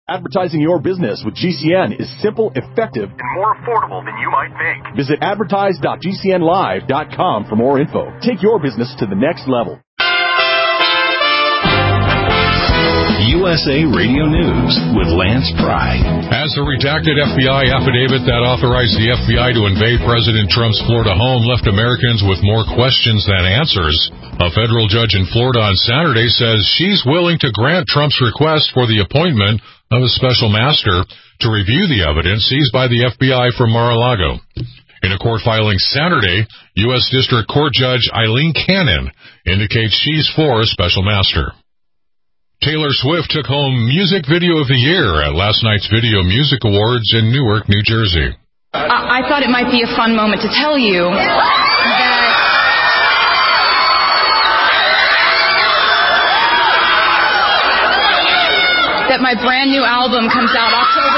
Advertising your business with GCN is simple, effective, and more affordable than you might think. Visit advertise.gcnlive.com for more info. Take your business to the next level. USA Radio News with Lance Pry. As a redacted FBI affidavit that authorized the FBI to invade President Trump's Florida home left Americans with more questions than answers, a federal judge in Florida on Saturday says she's willing to grant Trump's request for the appointment of a special master to review the evidence seized by the FBI from Mar-a-Lago. In a court filing Saturday, U.S. District Court Judge Eileen Cannon indicates she's for a special master. Taylor Swift took home Music Video of the Year at last night's Video Music Awards in Newark, New Jersey. I thought it might be a fun moment to tell you that my brand new album comes out October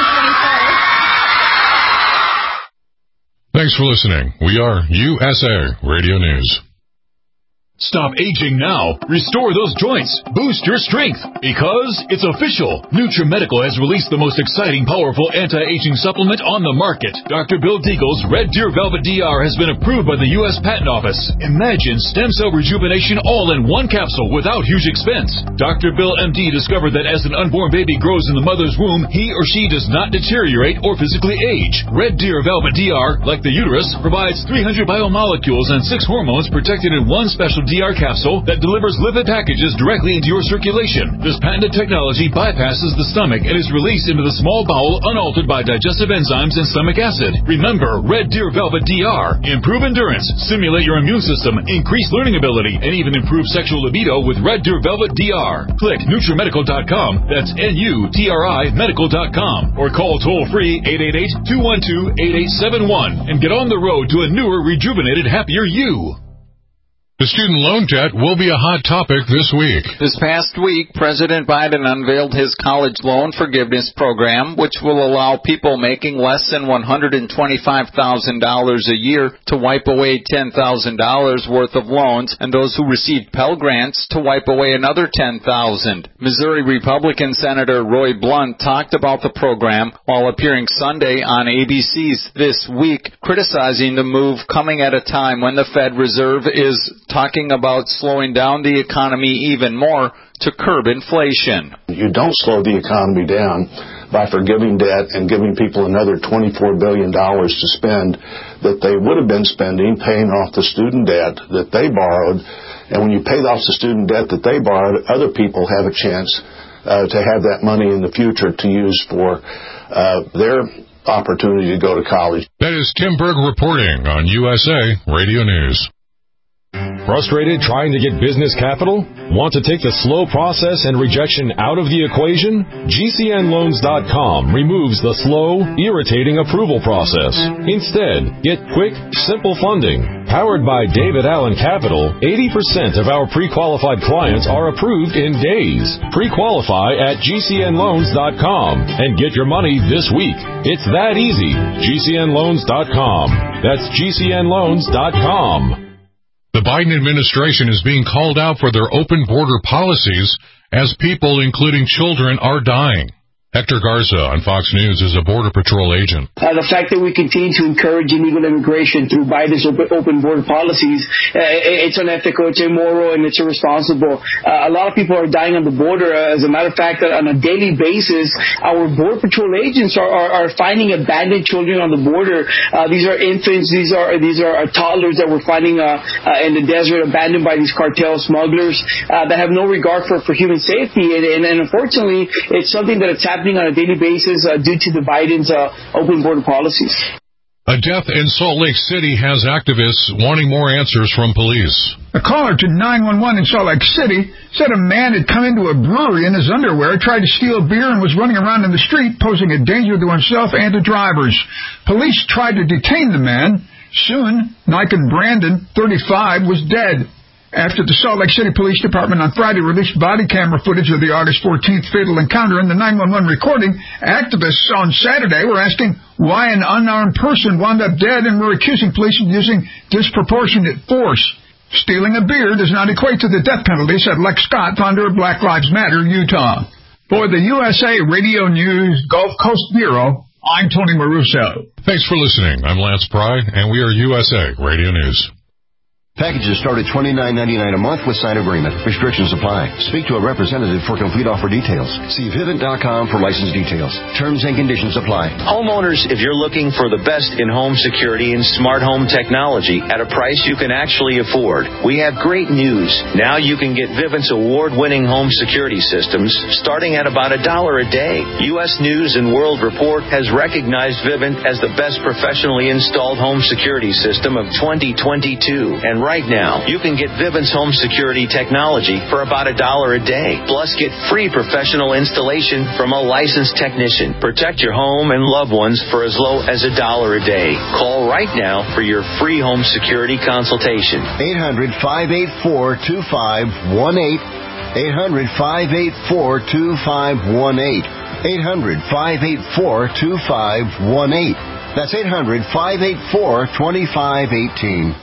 23rd. Thanks for listening. We are USA Radio News. Stop aging now. Restore those joints. Boost your strength. Because it's official. NutriMedical has released the most exciting, powerful anti-aging supplement on the market. Dr. Bill Deagle's Red Deer Velvet DR has been approved by the U.S. Patent Office. Imagine stem cell rejuvenation all in one capsule without huge expense. Dr. Bill MD discovered that as an unborn baby grows in the mother's womb, he or she does not deteriorate or physically age. Red Deer Velvet DR, like the uterus, provides 300 biomolecules and 6 hormones protected in one special DR capsule that delivers lipid packages directly into your circulation. This patented technology bypasses the stomach and is released into the small bowel unaltered by digestive enzymes and stomach acid. Remember, Red Deer Velvet DR. Improve endurance, stimulate your immune system, increase learning ability, and even improve sexual libido with Red Deer Velvet DR. Click NutriMedical.com, that's N-U-T-R-I Medical.com, or call toll-free 888-212-8871 and get on the road to a newer, rejuvenated, happier you. The student loan debt will be a hot topic this week. This past week, President Biden unveiled his college loan forgiveness program, which will allow people making less than $125,000 a year to wipe away $10,000 worth of loans, and those who received Pell Grants to wipe away another $10,000. Missouri Republican Senator Roy Blunt talked about the program while appearing Sunday on ABC's This Week, criticizing the move coming at a time when the Fed Reserve is talking about slowing down the economy even more to curb inflation. You don't slow the economy down by forgiving debt and giving people another $24 billion to spend that they would have been spending paying off the student debt that they borrowed. And when you pay off the student debt that they borrowed, other people have a chance to have that money in the future to use for their opportunity to go to college. That is Tim Berg reporting on USA Radio News. Frustrated trying to get business capital? Want to take the slow process and rejection out of the equation? GCNLoans.com removes the slow, irritating approval process. Instead, get quick, simple funding. Powered by David Allen Capital, 80% of our pre-qualified clients are approved in days. Pre-qualify at GCNLoans.com and get your money this week. It's that easy. GCNLoans.com. That's GCNLoans.com. The Biden administration is being called out for their open border policies as people, including children, are dying. Hector Garza on Fox News is a Border Patrol agent. The fact that we continue to encourage illegal immigration through Biden's open border policies, it's unethical, it's immoral, and it's irresponsible. A lot of people are dying on the border. As a matter of fact, on a daily basis, our Border Patrol agents are finding abandoned children on the border. These are infants, these are toddlers that we're finding in the desert, abandoned by these cartel smugglers that have no regard for human safety. And unfortunately, it's something that it's happening on a daily basis due to the Biden's open border policies. A death in Salt Lake City has activists wanting more answers from police. A caller to 911 in Salt Lake City said a man had come into a brewery in his underwear, tried to steal beer, and was running around in the street, posing a danger to himself and to drivers. Police tried to detain the man. Soon, Nikon Brandon, 35, was dead. After the Salt Lake City Police Department on Friday released body camera footage of the August 14th fatal encounter in the 911 recording, activists on Saturday were asking why an unarmed person wound up dead and were accusing police of using disproportionate force. Stealing a beer does not equate to the death penalty, said Lex Scott, founder of Black Lives Matter Utah. For the USA Radio News Gulf Coast Bureau, I'm Tony Maruso. Thanks for listening. I'm Lance Pry, and we are USA Radio News. Packages start at $29.99 a month with signed agreement. Restrictions apply. Speak to a representative for complete offer details. See Vivint.com for license details. Terms and conditions apply. Homeowners, if you're looking for the best in home security and smart home technology at a price you can actually afford, we have great news. Now you can get Vivint's award-winning home security systems starting at about $1 a day. U.S. News and World Report has recognized Vivint as the best professionally installed home security system of 2022. And right now, you can get Vivint's home security technology for about $1 a day. Plus, get free professional installation from a licensed technician. Protect your home and loved ones for as low as $1 a day. Call right now for your free home security consultation. 800-584-2518. 800-584-2518. 800-584-2518. That's 800-584-2518.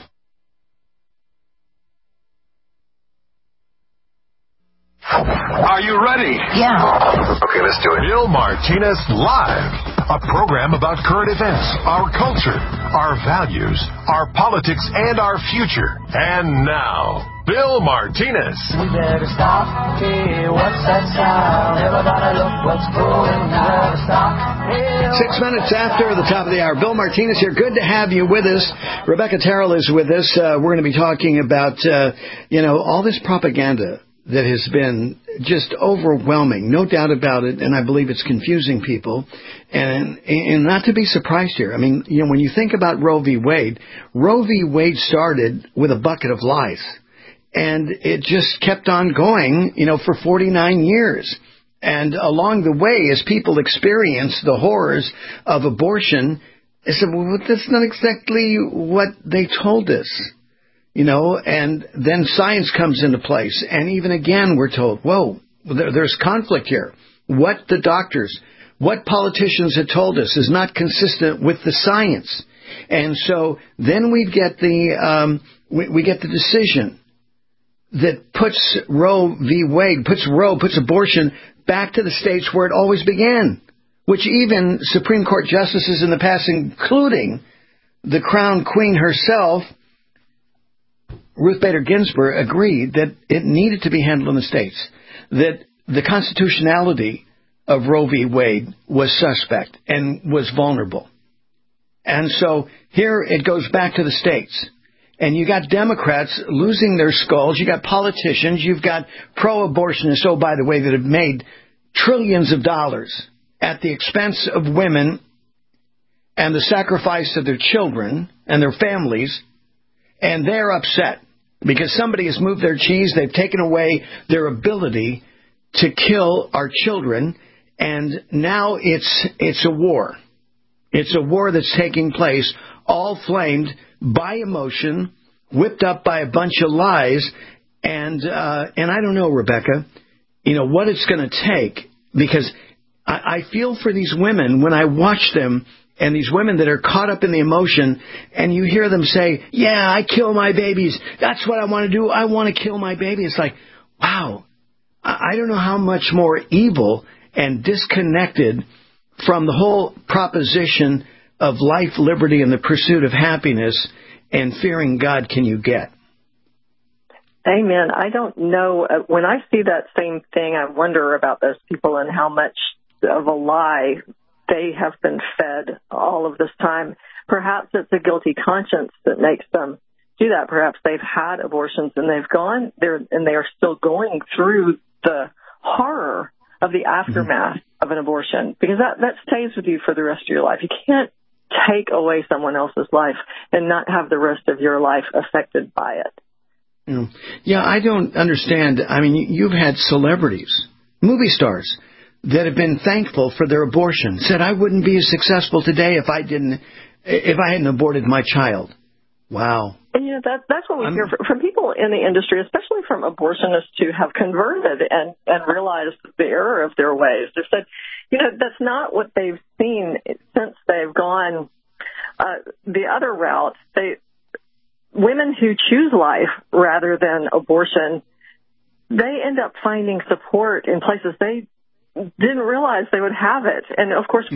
Are you ready? Yeah. Okay, let's do it. Bill Martinez Live, a program about current events, our culture, our values, our politics, and our future. And now, Bill Martinez. We better stop. Hey, what's that sound? Everybody look what's going on. Stop. Hey, 6 minutes after the top of the hour. Bill Martinez here. Good to have you with us. Rebecca Terrell is with us. We're going to be talking about, all this propaganda that has been just overwhelming, no doubt about it, and I believe it's confusing people, and not to be surprised here. I mean, when you think about Roe v. Wade started with a bucket of lies, and it just kept on going, for 49 years. And along the way, as people experienced the horrors of abortion, they said, well, that's not exactly what they told us. And then science comes into place. And even again, we're told, whoa, there's conflict here. What the doctors, what politicians had told us is not consistent with the science. And so then we get the decision that puts Roe v. Wade, puts abortion back to the states where it always began, which even Supreme Court justices in the past, including the Crown Queen herself, Ruth Bader Ginsburg, agreed that it needed to be handled in the states, that the constitutionality of Roe v. Wade was suspect and was vulnerable. And so here it goes back to the states. And you got Democrats losing their skulls. You got politicians. You've got pro-abortionists, oh, by the way, that have made trillions of dollars at the expense of women and the sacrifice of their children and their families. And they're upset because somebody has moved their cheese. They've taken away their ability to kill our children. And now it's a war. It's a war that's taking place, all flamed by emotion, whipped up by a bunch of lies. And I don't know, Rebecca, what it's going to take, because I feel for these women when I watch them. And these women that are caught up in the emotion, and you hear them say, yeah, I kill my babies. That's what I want to do. I want to kill my baby. It's like, wow, I don't know how much more evil and disconnected from the whole proposition of life, liberty, and the pursuit of happiness and fearing God can you get. Amen. I don't know. When I see that same thing, I wonder about those people and how much of a lie they have been fed all of this time. Perhaps it's a guilty conscience that makes them do that. Perhaps they've had abortions and they've gone there and they are still going through the horror of the aftermath of an abortion, because that stays with you for the rest of your life. You can't take away someone else's life and not have the rest of your life affected by it. Yeah, I don't understand. I mean, you've had celebrities, movie stars, that have been thankful for their abortion, said, I wouldn't be as successful today if I hadn't aborted my child. Wow. And, that's what we hear from people in the industry, especially from abortionists who have converted and realized the error of their ways. They said, that's not what they've seen since they've gone the other route. Women who choose life rather than abortion, they end up finding support in places they didn't realize they would have it. And, of course,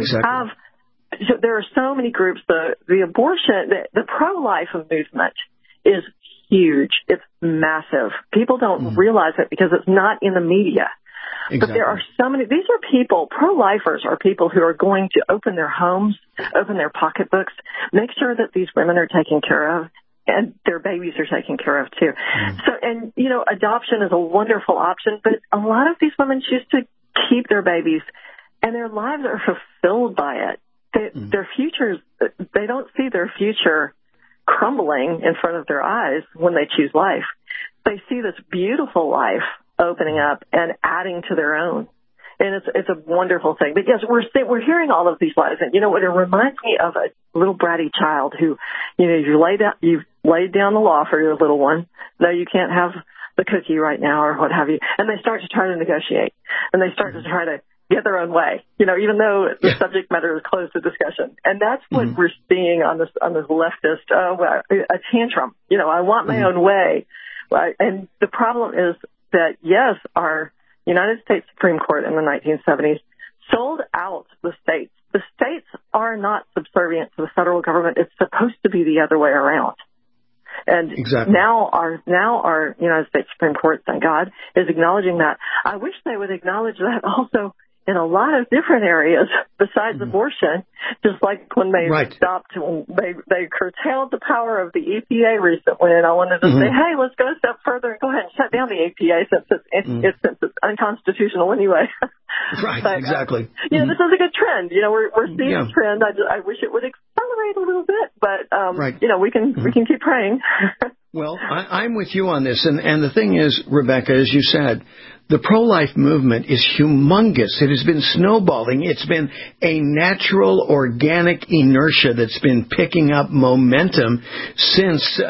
there are so many groups. The abortion, the pro-life movement is huge. It's massive. People don't realize it because it's not in the media. Exactly. But there are so many. These are people, pro-lifers are people who are going to open their homes, open their pocketbooks, make sure that these women are taken care of, and their babies are taken care of, too. So, and, you know, adoption is a wonderful option, but a lot of these women choose to keep their babies, and their lives are fulfilled by it. Their futures, they don't see their future crumbling in front of their eyes when they choose life. They see this beautiful life opening up and adding to their own. And it's a wonderful thing. But yes, we're hearing all of these lies. And, you know, it reminds me of a little bratty child who, you know, you've laid down the law for your little one. No, you can't have the cookie right now or what have you. And they start to try to negotiate. And they start to try to get their own way, you know, even though the subject matter is closed to discussion. And that's what we're seeing on this leftist, a tantrum. You know, I want my own way. Right? And the problem is that, yes, our United States Supreme Court in the 1970s sold out the states. The states are not subservient to the federal government. It's supposed to be the other way around. And now our United States Supreme Court, thank God, is acknowledging that. I wish they would acknowledge that also in a lot of different areas besides abortion, just like when they stopped, when they curtailed the power of the EPA recently, and I wanted to say, hey, let's go a step further and go ahead and shut down the EPA since it's unconstitutional anyway. But, exactly. You know, this is a good trend. You know, we're seeing a trend. I wish it would accelerate a little bit, but you know, we can keep praying. Well, I'm with you on this, and the thing is, Rebecca, as you said, the pro-life movement is humongous. It has been snowballing. It's been a natural, organic inertia that's been picking up momentum since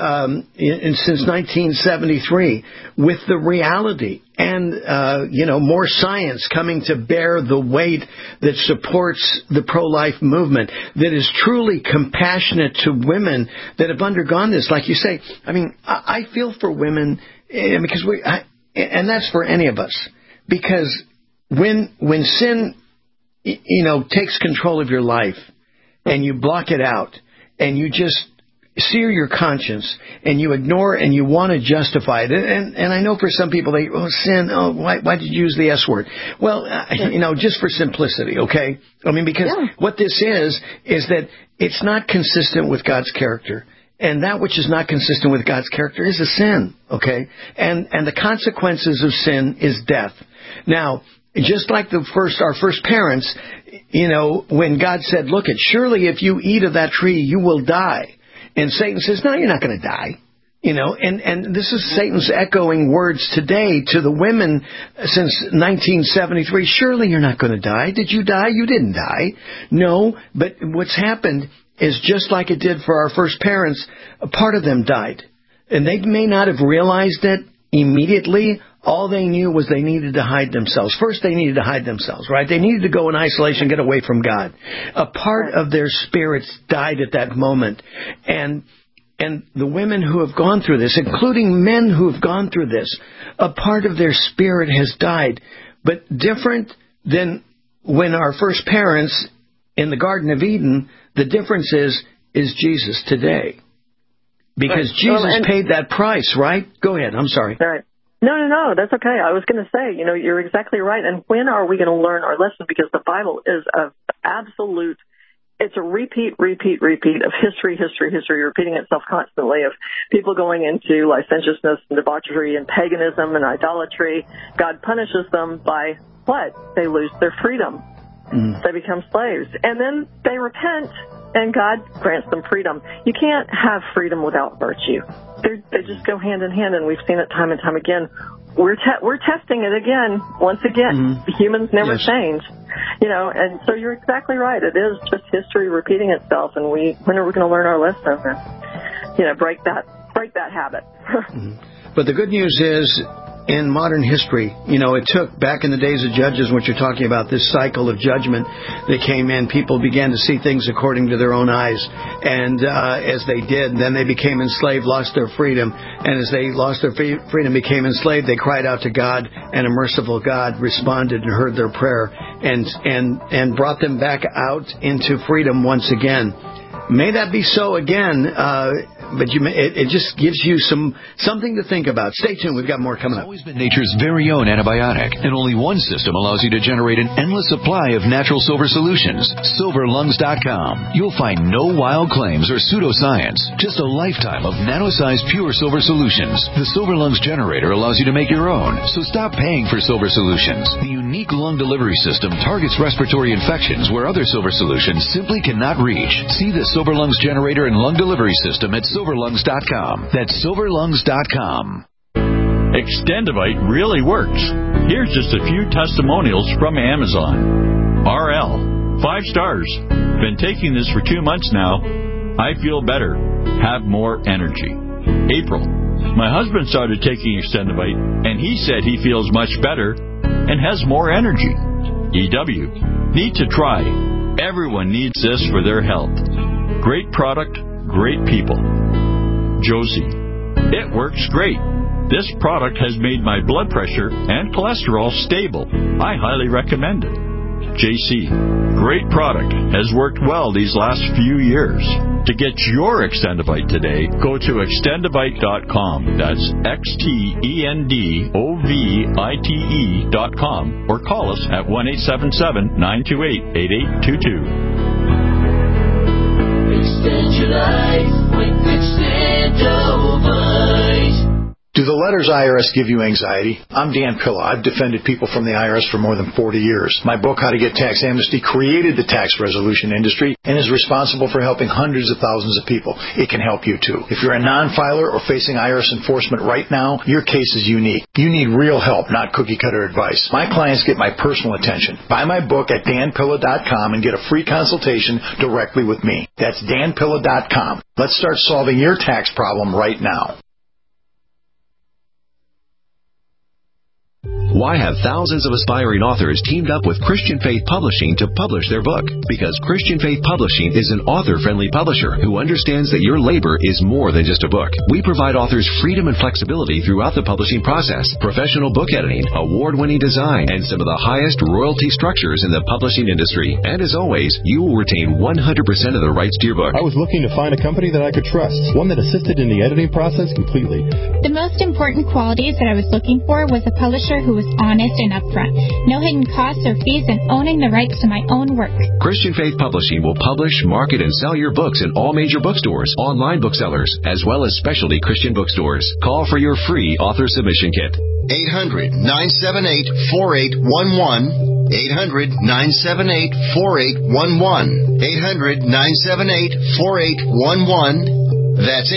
1973, with the reality and you know, more science coming to bear the weight that supports the pro-life movement, that is truly compassionate to women that have undergone this. Like you say, I mean, I feel for women because and that's for any of us, because when sin, you know, takes control of your life and you block it out and you just sear your conscience and you ignore and you want to justify it. And I know for some people, sin, why did you use the S word? Well, you know, just for simplicity, okay? I mean, because what this is that it's not consistent with God's character. And that which is not consistent with God's character is a sin, okay? And the consequences of sin is death. Now, just like our first parents, you know, when God said, look, surely if you eat of that tree, you will die. And Satan says, no, you're not going to die. You know, and this is Satan's echoing words today to the women since 1973. Surely you're not going to die. Did you die? You didn't die. No, but what's happened is just like it did for our first parents, a part of them died. And they may not have realized it immediately. All they knew was they needed to hide themselves. First, they needed to hide themselves, right? They needed to go in isolation, get away from God. A part of their spirits died at that moment. And the women who have gone through this, including men who have gone through this, a part of their spirit has died. But different than when our first parents in the Garden of Eden, the difference is Jesus today. Because Jesus paid that price, right? Go ahead. I'm sorry. All right. No, that's okay. I was going to say, you know, you're exactly right. And when are we going to learn our lesson? Because the Bible is it's a repeat of history, repeating itself constantly, of people going into licentiousness and debauchery and paganism and idolatry. God punishes them by what? They lose their freedom. They become slaves. And then they repent, and God grants them freedom. You can't have freedom without virtue. They just go hand in hand, and we've seen it time and time again. We're testing it again, once again. Humans never change. You know, and so you're exactly right. It is just history repeating itself, and when are we going to learn our lesson and, you know, break that habit? But the good news is, in modern history, it took, back in the days of Judges, what you're talking about, this cycle of judgment that came in, people began to see things according to their own eyes. And as they did, then they became enslaved, lost their freedom. And as they lost their freedom, became enslaved, they cried out to God, and a merciful God responded and heard their prayer and brought them back out into freedom once again. May that be so again, but it just gives you something to think about. Stay tuned. We've got more coming up. It's always been nature's very own antibiotic, and only one system allows you to generate an endless supply of natural silver solutions. SilverLungs.com. You'll find no wild claims or pseudoscience, just a lifetime of nano-sized pure silver solutions. The Silver Lungs generator allows you to make your own, so stop paying for silver solutions. The unique lung delivery system targets respiratory infections where other silver solutions simply cannot reach. See the Silver Lungs generator and lung delivery system at SilverLungs.com. That's SilverLungs.com. Extendivite really works. Here's just a few testimonials from Amazon. RL, 5 stars. Been taking this for 2 months now. I feel better. Have more energy. April, my husband started taking Extendivite, and he said he feels much better and has more energy. EW, need to try. Everyone needs this for their health. Great product, great people. Josie, it works great. This product has made my blood pressure and cholesterol stable. I highly recommend it. JC, great product. Has worked well these last few years. To get your Extendivite today, go to extendivite.com. That's XTENDOVITE.com, or call us at 1-877-928-8822. Extend your life with Extendivite. Do the letters IRS give you anxiety? I'm Dan Pilla. I've defended people from the IRS for more than 40 years. My book, How to Get Tax Amnesty, created the tax resolution industry and is responsible for helping hundreds of thousands of people. It can help you, too. If you're a non-filer or facing IRS enforcement right now, your case is unique. You need real help, not cookie-cutter advice. My clients get my personal attention. Buy my book at danpilla.com and get a free consultation directly with me. That's danpilla.com. Let's start solving your tax problem right now. Why have thousands of aspiring authors teamed up with Christian Faith Publishing to publish their book? Because Christian Faith Publishing is an author-friendly publisher who understands that your labor is more than just a book. We provide authors freedom and flexibility throughout the publishing process, professional book editing, award-winning design, and some of the highest royalty structures in the publishing industry. And as always, you will retain 100% of the rights to your book. I was looking to find a company that I could trust, one that assisted in the editing process completely. The most important qualities that I was looking for was a publisher who was honest and upfront, no hidden costs or fees, and owning the rights to my own work. Christian Faith Publishing will publish, market, and sell your books in all major bookstores, online booksellers, as well as specialty Christian bookstores. Call for your free author submission kit. 800-978-4811. 800-978-4811. 800-978-4811. That's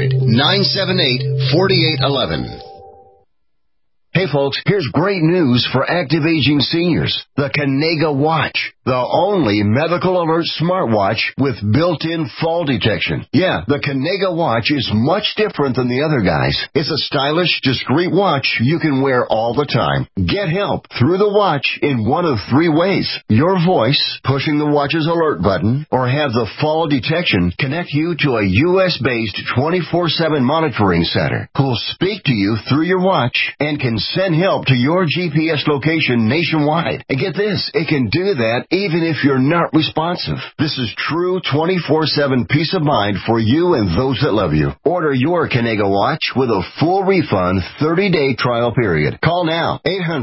800-978-4811. Hey folks, here's great news for active aging seniors. The Kanega Watch. The only medical alert smartwatch with built-in fall detection. Yeah, the Kanega Watch is much different than the other guys. It's a stylish, discreet watch you can wear all the time. Get help through the watch in one of 3 ways. Your voice, pushing the watch's alert button, or have the fall detection connect you to a U.S.-based 24/7 monitoring center who'll speak to you through your watch and can send help to your GPS location nationwide. And get this, it can do that even if you're not responsive. This is true 24/7 peace of mind for you and those that love you. Order your Kanega Watch with a full refund 30-day trial period. Call now.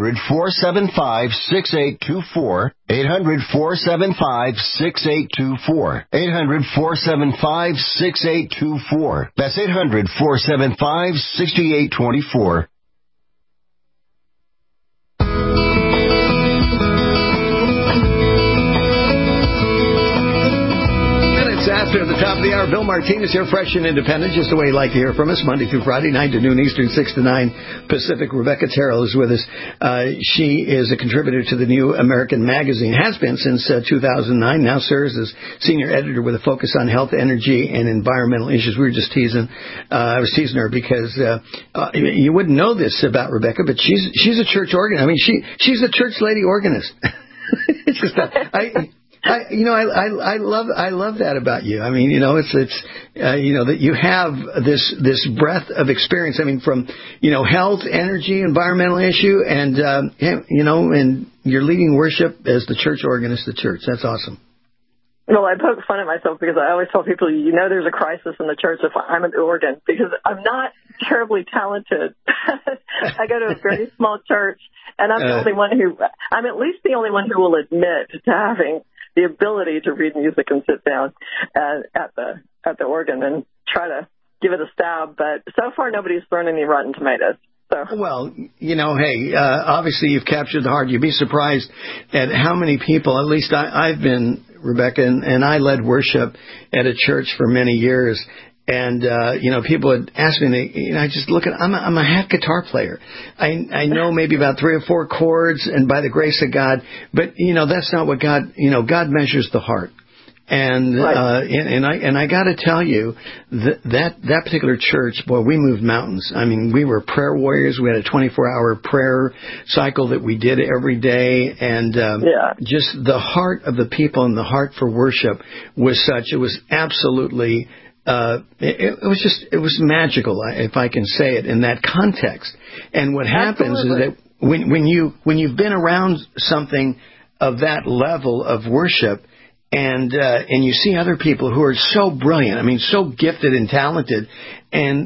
800-475-6824. 800-475-6824. 800-475-6824. That's 800-475-6824. Pastor at the top of the hour. Bill Martinez here, fresh and independent, just the way you like to hear from us, Monday through Friday, 9 to noon Eastern, 6 to 9 Pacific. Rebecca Terrell is with us. She is a contributor to the New American Magazine, has been since 2009, now serves as senior editor with a focus on health, energy, and environmental issues. We were just teasing. I was teasing her because you wouldn't know this about Rebecca, but she's a church organist. I mean, she's a church lady organist. It's just I love that about you. I mean, it's that you have this breadth of experience. I mean, from health, energy, environmental issue, and and you're leading worship as the church organist of the church. That's awesome. Well, I poke fun at myself because I always tell people, there's a crisis in the church if I'm at the organ, because I'm not terribly talented. I go to a very small church, and I'm at least the only one who will admit to having the ability to read music and sit down at the organ and try to give it a stab. But so far, nobody's thrown any rotten tomatoes. So. Well, hey, obviously you've captured the heart. You'd be surprised at how many people, at least I've been, Rebecca, and I led worship at a church for many years. And, people would ask me, I just look at, I'm a half guitar player. I know maybe about 3 or 4 chords, and by the grace of God, but, that's not what God measures the heart. And, right. And I got to tell you that particular church, boy, we moved mountains. I mean, we were prayer warriors. We had a 24-hour prayer cycle that we did every day. And, just the heart of the people and the heart for worship was such, it was absolutely, it was magical, if I can say it, in that context. And what happens is that when you've been around something of that level of worship, and you see other people who are so brilliant, I mean, so gifted and talented, and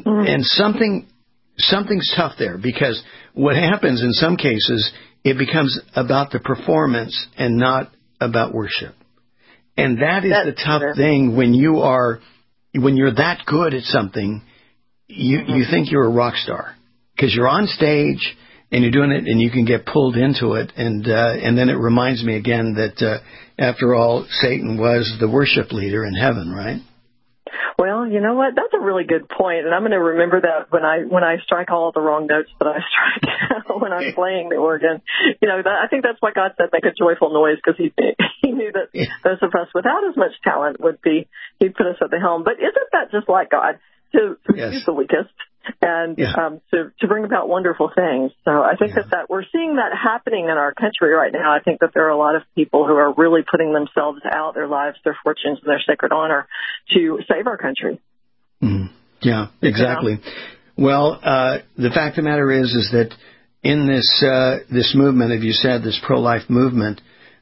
something's tough there, because what happens in some cases, it becomes about the performance and not about worship. And that's the tough thing when you're that good at something, you think you're a rock star because you're on stage and you're doing it and you can get pulled into it. And then it reminds me again that, after all, Satan was the worship leader in heaven, right? Well, you know what? That's a really good point, and I'm going to remember that when I strike all the wrong notes that I strike when I'm playing the organ. I think that's why God said make a joyful noise, because He knew that those of us without as much talent He'd put us at the helm. But isn't that just like God to use the weakest and to bring about wonderful things? So I think that we're seeing that happening in our country right now. I think that there are a lot of people who are really putting themselves out, their lives, their fortunes, and their sacred honor to save our country. Mm. Yeah, exactly. Well, the fact of the matter is that in this movement, as you said, this pro-life movement,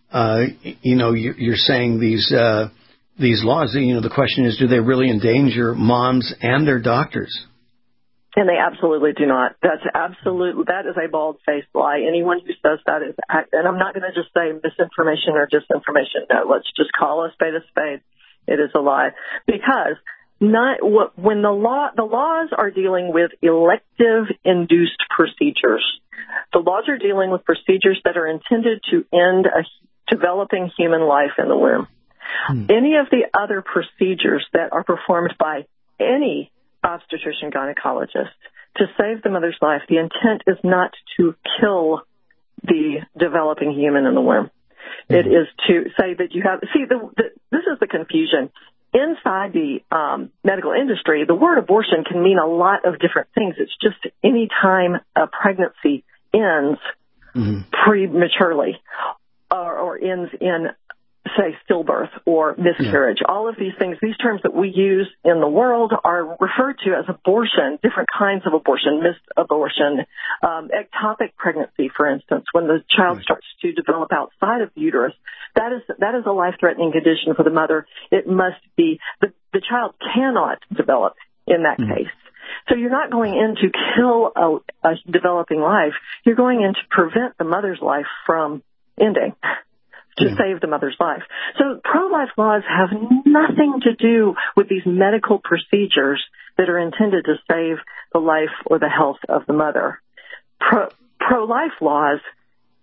you're saying these laws. The question is, do they really endanger moms and their doctors? And they absolutely do not. That is a bald-faced lie. Anyone who says that is, and I'm not going to just say misinformation or disinformation. No, let's just call a spade a spade. It is a lie, because when the laws are dealing with elective induced procedures, the laws are dealing with procedures that are intended to end a developing human life in the womb. Any of the other procedures that are performed by any obstetrician gynecologist to save the mother's life, the intent is not to kill the developing human in the womb. It is to say that you have, this is the confusion. Inside the medical industry, the word abortion can mean a lot of different things. It's just any time a pregnancy ends prematurely or ends in, say, stillbirth or miscarriage. All of these things, these terms that we use in the world are referred to as abortion, different kinds of abortion, missed abortion, ectopic pregnancy, for instance, when the child starts to develop outside of the uterus. That is a life-threatening condition for the mother. It must be, the child cannot develop in that case. So you're not going in to kill a developing life. You're going in to prevent the mother's life from ending, to save the mother's life. So pro-life laws have nothing to do with these medical procedures that are intended to save the life or the health of the mother. Pro-life laws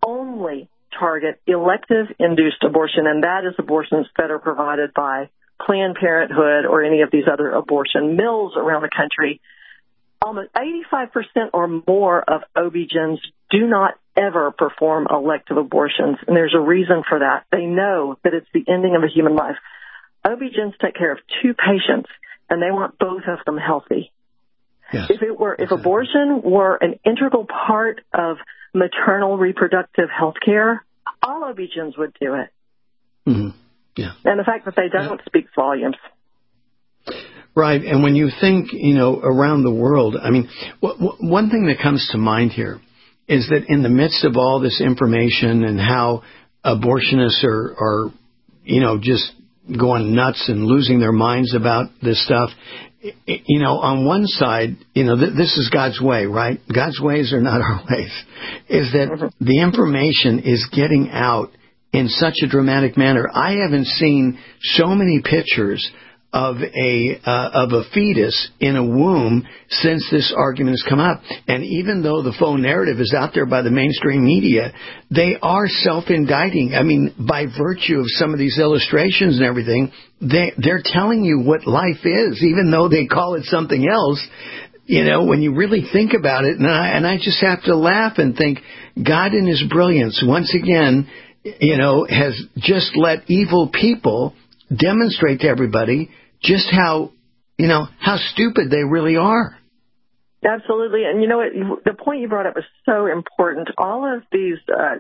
only target elective induced abortion, and that is abortions that are provided by Planned Parenthood or any of these other abortion mills around the country, almost 85% or more of OB-GYNs do not ever perform elective abortions, and there's a reason for that. They know that it's the ending of a human life. OB-GYNs take care of 2 patients, and they want both of them healthy. Yes. If abortion were an integral part of maternal reproductive health care, all OB-GYNs would do it. Mm-hmm. Yeah. And the fact that they don't speaks volumes. Right, and when you think, around the world, I mean, one thing that comes to mind here is that in the midst of all this information and how abortionists are just going nuts and losing their minds about this stuff, on one side, this is God's way, right? God's ways are not our ways. Is that the information is getting out in such a dramatic manner. I haven't seen so many pictures of a fetus in a womb since this argument has come up. And even though the faux narrative is out there by the mainstream media, they are self-indicting. I mean, by virtue of some of these illustrations and everything, they're telling you what life is, even though they call it something else. When you really think about it, and I just have to laugh and think, God in His brilliance, once again, has just let evil people demonstrate to everybody just how stupid they really are. Absolutely. And the point you brought up is so important. All of these,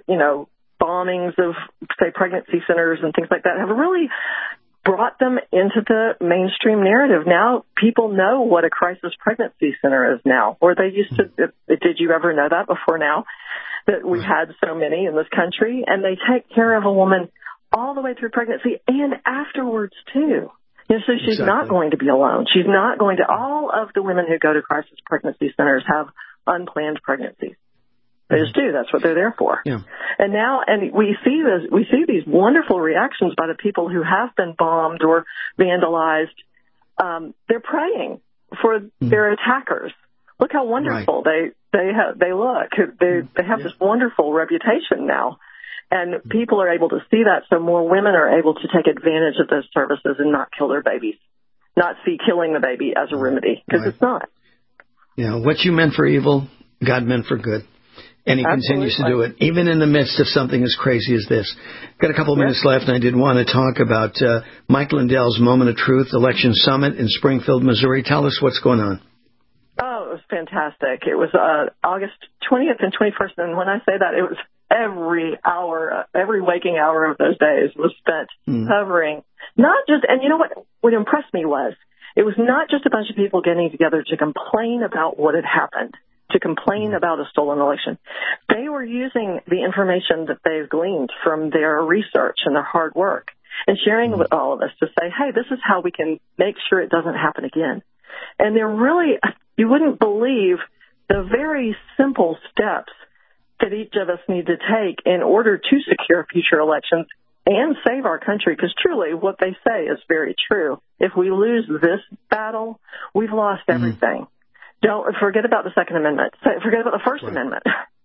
bombings of, say, pregnancy centers and things like that have really brought them into the mainstream narrative. Now people know what a crisis pregnancy center is now, or they used to. Did you ever know that before now, that we had so many in this country? And they take care of a woman all the way through pregnancy and afterwards, too. So she's not going to be alone. She's not going to. All of the women who go to crisis pregnancy centers have unplanned pregnancies. They just do. That's what they're there for. Yeah. And we see these wonderful reactions by the people who have been bombed or vandalized. They're praying for their attackers. Look how wonderful they look. They have this wonderful reputation now. And people are able to see that, so more women are able to take advantage of those services and not kill their babies, not see killing the baby as a remedy, because it's not. What you meant for evil, God meant for good. And He continues to do it, even in the midst of something as crazy as this. Got a couple of minutes left, and I did want to talk about Mike Lindell's Moment of Truth Election Summit in Springfield, Missouri. Tell us what's going on. Oh, it was fantastic. It was August 20th and 21st, and when I say that, it was every waking hour of those days was spent covering not just, and what impressed me was, it was not just a bunch of people getting together to complain about what had happened, to complain about a stolen election. They were using the information that they've gleaned from their research and their hard work and sharing with all of us to say, hey, this is how we can make sure it doesn't happen again. And they're really, you wouldn't believe the very simple steps that each of us need to take in order to secure future elections and save our country, because truly what they say is very true. If we lose this battle, we've lost everything. Don't forget about the Second Amendment. Forget about the First Amendment.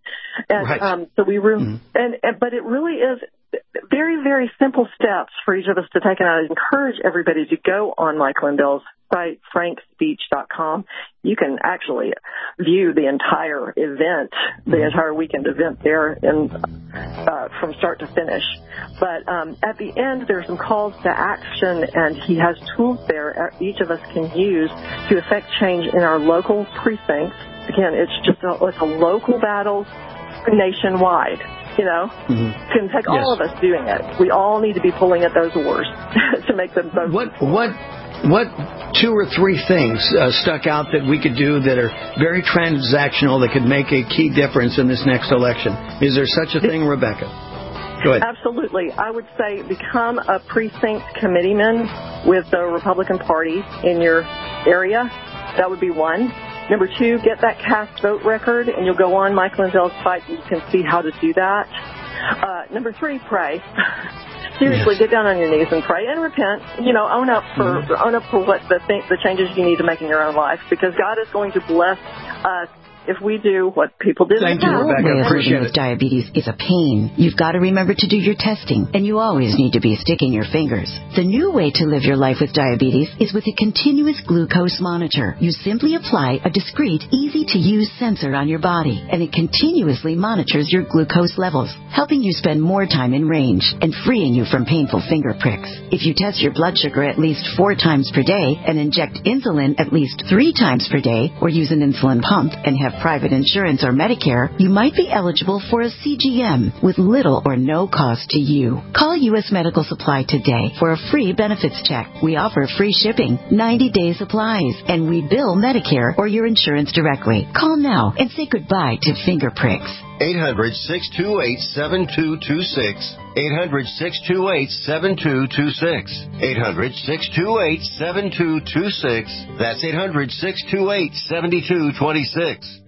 And so we but it really is very, very simple steps for each of us to take. And I encourage everybody to go on Mike Lindell's site, frankspeech.com. You can actually view the entire event, the entire weekend event there from start to finish. But at the end, there's some calls to action, and he has tools there each of us can use to affect change in our local precincts. Again, it's a local battle nationwide. Can take all of us doing it. We all need to be pulling at those oars to make them both. What 2 or 3 things stuck out that we could do that are very transactional that could make a key difference in this next election? Is there such a thing, Rebecca? Go ahead. Absolutely. I would say become a precinct committeeman with the Republican Party in your area. That would be one. Number 2, get that cast vote record, and you'll go on Mike Lindell's site and you can see how to do that. Number 3, pray. Seriously, get down on your knees and pray and repent. Own up for what the changes you need to make in your own life, because God is going to bless us if we do what people did in the past. Rebecca. Appreciate with diabetes is a pain. You've got to remember to do your testing, and you always need to be sticking your fingers. The new way to live your life with diabetes is with a continuous glucose monitor. You simply apply a discreet, easy-to-use sensor on your body, and it continuously monitors your glucose levels, helping you spend more time in range and freeing you from painful finger pricks. If you test your blood sugar at least 4 times per day and inject insulin at least 3 times per day, or use an insulin pump and have private insurance or Medicare, you might be eligible for a CGM with little or no cost to you. Call U.S. Medical Supply today for a free benefits check. We offer free shipping, 90-day supplies, and we bill Medicare or your insurance directly. Call now and say goodbye to finger pricks. 800-628-7226. 800-628-7226. 800-628-7226. That's 800-628-7226.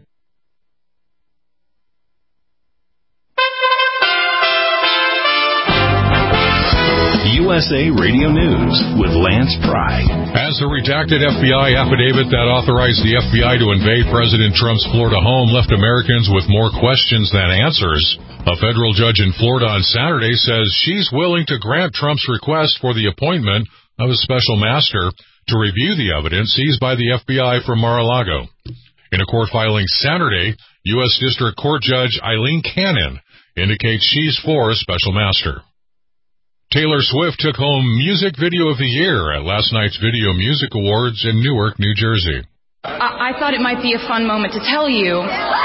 USA Radio News with Lance Pry. As the redacted FBI affidavit that authorized the FBI to invade President Trump's Florida home left Americans with more questions than answers, a federal judge in Florida on Saturday says she's willing to grant Trump's request for the appointment of a special master to review the evidence seized by the FBI from Mar-a-Lago. In a court filing Saturday, U.S. District Court Judge Eileen Cannon indicates she's for a special master. Taylor Swift took home Music Video of the Year at last night's Video Music Awards in Newark, New Jersey. I thought it might be a fun moment to tell you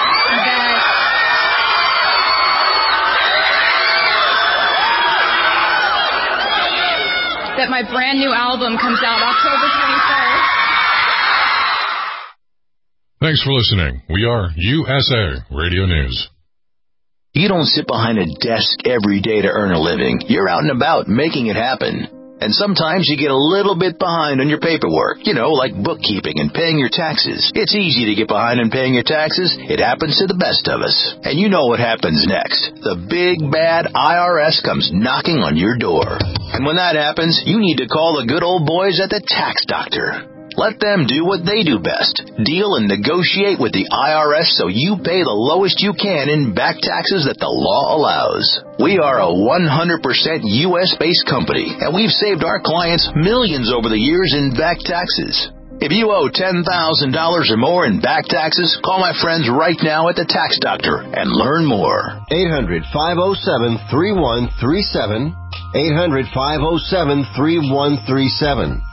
that my brand new album comes out October 23rd. Thanks for listening. We are USA Radio News. You don't sit behind a desk every day to earn a living. You're out and about making it happen. And sometimes you get a little bit behind on your paperwork, like bookkeeping and paying your taxes. It's easy to get behind on paying your taxes. It happens to the best of us. And you know what happens next. The big, bad IRS comes knocking on your door. And when that happens, you need to call the good old boys at the Tax Doctor. Let them do what they do best. Deal and negotiate with the IRS so you pay the lowest you can in back taxes that the law allows. We are a 100% U.S.-based company, and we've saved our clients millions over the years in back taxes. If you owe $10,000 or more in back taxes, call my friends right now at the Tax Doctor and learn more. 800-507-3137. 800-507-3137.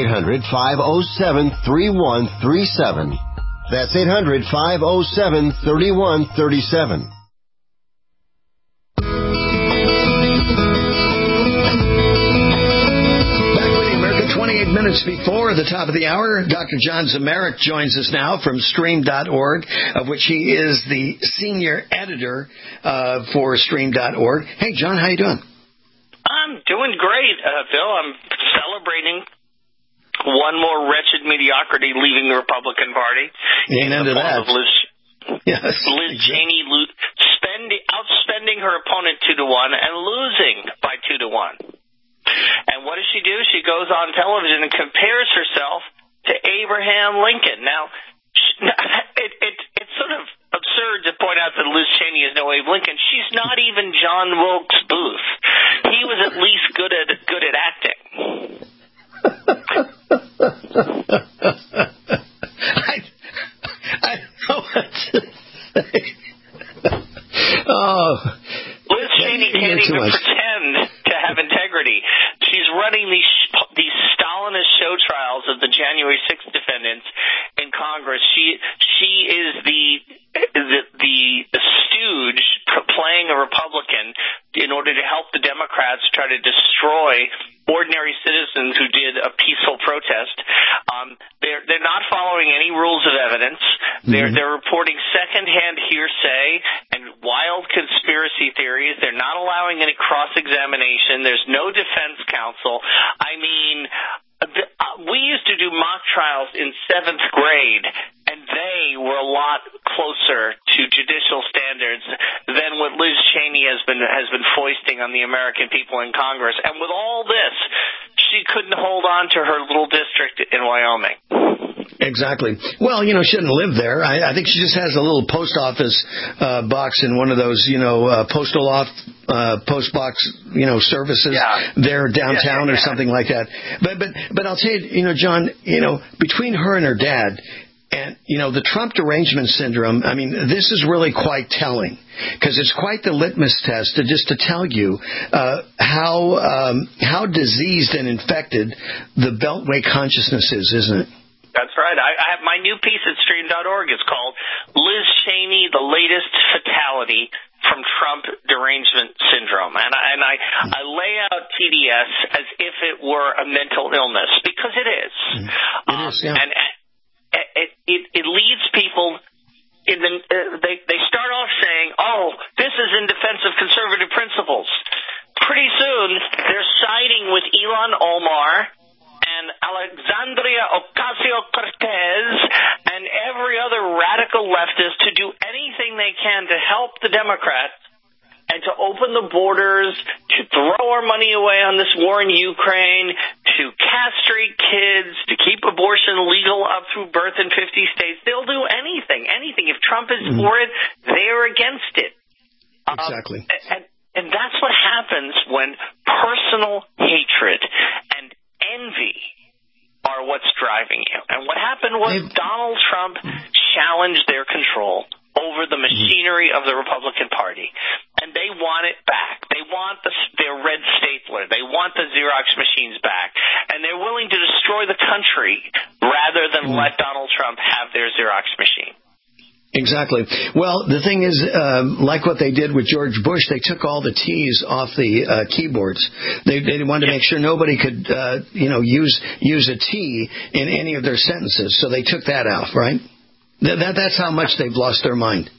800-507-3137. That's 800-507-3137. Back with you, America, 28 minutes before the top of the hour. Dr. John Zemerick joins us now from Stream.org, of which he is the senior editor for Stream.org. Hey, John, how you doing? I'm doing great, Phil. I'm celebrating one more wretched mediocrity leaving the Republican Party. Amen to that. Liz Cheney outspending her opponent 2-1 and losing by 2-1. And what does she do? She goes on television and compares herself to Abraham Lincoln. Now, it's sort of absurd to point out that Liz Cheney is no Abe Lincoln. She's not even John Wilkes Booth. He was at least good at acting. I don't know what to say. Liz Cheney can't even pretend to have integrity. She's running these Stalinist show trials of the January 6th defendants in Congress. She is the stooge playing a Republican in order to help the Democrats try to destroy ordinary citizens who did a peaceful protest. They're not following any rules of evidence. They're reporting secondhand hearsay and wild conspiracy theories. They're not allowing any cross-examination. There's no defense counsel. I mean, we used to do mock trials in 7th grade, and they were a lot closer to judicial standards than what Liz Cheney has been foisting on the American people in Congress. And with all this, she couldn't hold on to her little district in Wyoming. Exactly. Well, she shouldn't live there. I think she just has a little post office box in one of those, post box, services there downtown or something like that. But I'll tell you, John, between her and her dad, and, the Trump derangement syndrome, I mean, this is really quite telling, because it's quite the litmus test to tell you how diseased and infected the Beltway consciousness is, isn't it? That's right. I have my new piece at stream.org. It's called Liz Cheney, the Latest Fatality from Trump Derangement Syndrome. And I lay out TDS as if it were a mental illness, because it is. It is, yeah. And it leads people they start off saying, this is in defense of conservative principles. Pretty soon, they're siding with Ilhan Omar and Alexandria Ocasio-Cortez and every other radical leftist to do anything they can to help the Democrats and to open the borders, to throw our money away on this war in Ukraine, to castrate kids, to keep abortion legal up through birth in 50 states. They'll do anything. If Trump is for it, they're against it. Exactly. And that's what happens when personal hatred and envy are what's driving you. And what happened was Donald Trump challenged their control over the machinery of the Republican Party. And they want it back. They want their red stapler. They want the Xerox machines back. And they're willing to destroy the country rather than let Donald Trump have their Xerox machine. Exactly. Well, the thing is, like what they did with George Bush, they took all the T's off the keyboards. They wanted to make sure nobody could, use a T in any of their sentences. So they took that out, right? That's how much they've lost their mind.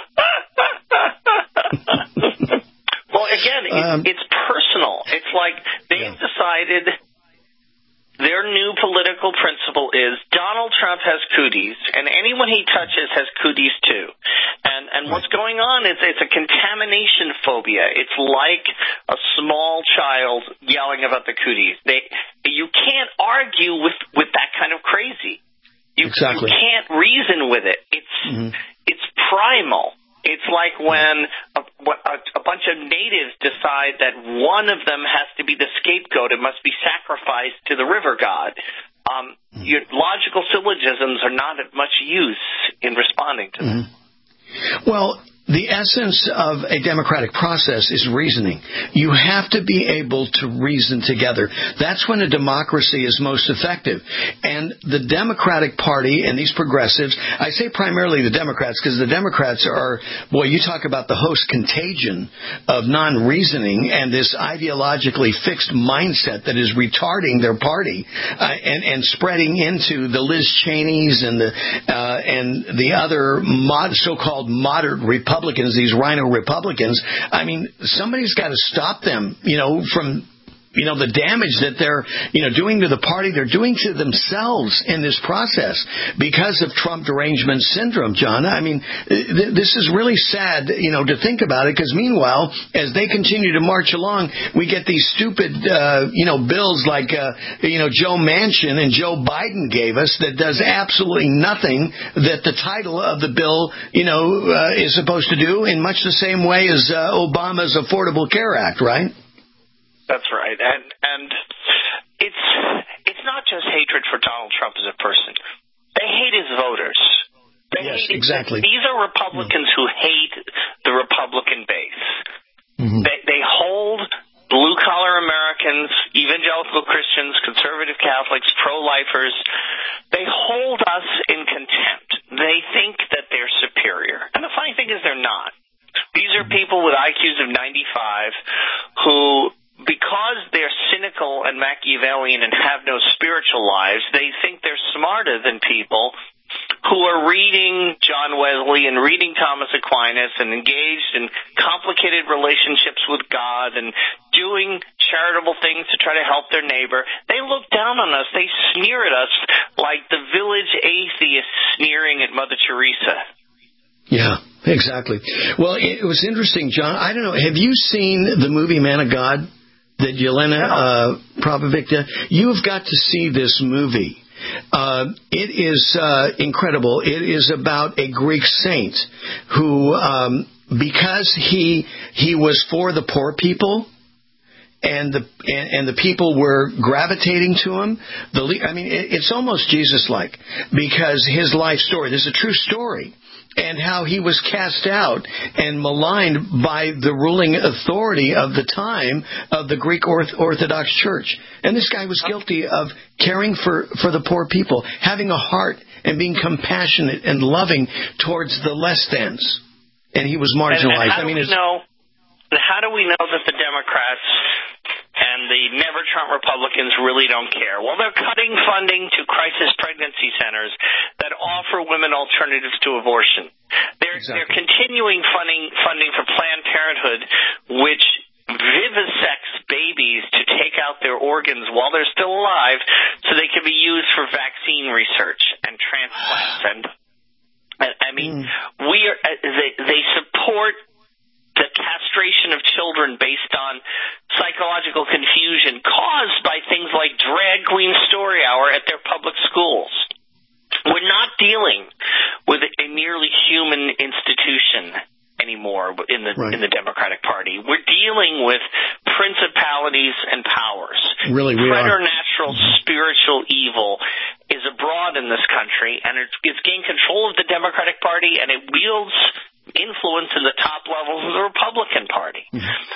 Well, again, it's personal. It's like they've decided their new political principle is Donald Trump has cooties, and anyone he touches has cooties too. And what's going on is it's a contamination phobia. It's like a small child yelling about the cooties. You can't argue with that kind of crazy. You can't reason with it. It's primal. It's like when a bunch of natives decide that one of them has to be the scapegoat and must be sacrificed to the river god. Your logical syllogisms are not of much use in responding to them. Well, the essence of a democratic process is reasoning. You have to be able to reason together. That's when a democracy is most effective. And the Democratic Party and these progressives, I say primarily the Democrats, because the Democrats are, you talk about the host contagion of non-reasoning and this ideologically fixed mindset that is retarding their party and spreading into the Liz Cheneys and the other so-called moderate Republicans, these rhino Republicans. I mean, somebody's got to stop them, from the damage that they're, doing to the party, they're doing to themselves in this process because of Trump derangement syndrome, John. I mean, this is really sad, to think about it, because meanwhile, as they continue to march along, we get these stupid, bills like, Joe Manchin and Joe Biden gave us that does absolutely nothing that the title of the bill, is supposed to do, in much the same way as Obama's Affordable Care Act, right? That's right. And it's not just hatred for Donald Trump as a person. They hate his voters. Exactly. These are Republicans who hate the Republican base. They hold blue-collar Americans, evangelical Christians, conservative Catholics, pro-lifers. They hold us in contempt. They think that they're superior. And the funny thing is they're not. These are people with IQs of 95 who, because they're cynical and Machiavellian and have no spiritual lives, they think they're smarter than people who are reading John Wesley and reading Thomas Aquinas and engaged in complicated relationships with God and doing charitable things to try to help their neighbor. They look down on us. They sneer at us like the village atheists sneering at Mother Teresa. Yeah, exactly. Well, it was interesting, John. I don't know. Have you seen the movie Man of God? That Yelena Propovicta, you've got to see this movie. It is incredible. It is about a Greek saint who, because he was for the poor people, and the people were gravitating to him. It's almost Jesus-like, because his life story, this is a true story, and how he was cast out and maligned by the ruling authority of the time of the Greek Orthodox Church. And this guy was guilty of caring for the poor people, having a heart and being compassionate and loving towards the less thans. And he was marginalized. How do we know that the Democrats and the Never Trump Republicans really don't care? Well, they're cutting funding to crisis pregnancy centers that offer women alternatives to abortion. They're continuing funding for Planned Parenthood, which vivisects babies to take out their organs while they're still alive so they can be used for vaccine research and transplants. They support the castration of children based on psychological confusion caused by things like Drag Queen Story Hour at their public schools. We're not dealing with a merely human institution anymore in the Democratic Party. We're dealing with principalities and powers. Really, we are. Preternatural spiritual evil is abroad in this country, and it's gained control of the Democratic Party, and it wields influence in the top levels of the Republican Party.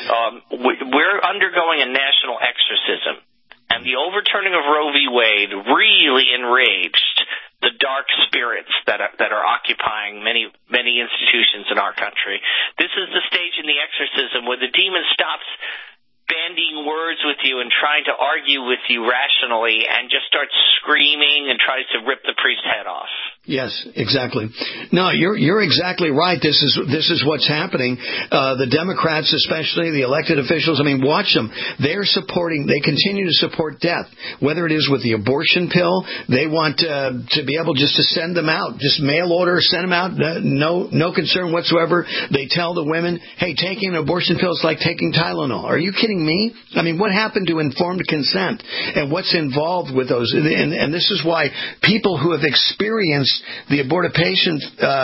We're undergoing a national exorcism, and the overturning of Roe v. Wade really enraged the dark spirits that are occupying many institutions in our country. This is the stage in the exorcism where the demon stops bandying words with you and trying to argue with you rationally and just starts screaming and tries to rip the priest's head off. Yes, exactly. No, you're exactly right. This is what's happening. The Democrats, especially the elected officials, watch them. They continue to support death, whether it is with the abortion pill. They want to be able just to send them out, just mail order, send them out, no concern whatsoever. They tell the women, hey, taking an abortion pill is like taking Tylenol. Are you kidding me? What happened to informed consent and what's involved with those? And this is why people who have experienced the abortifacient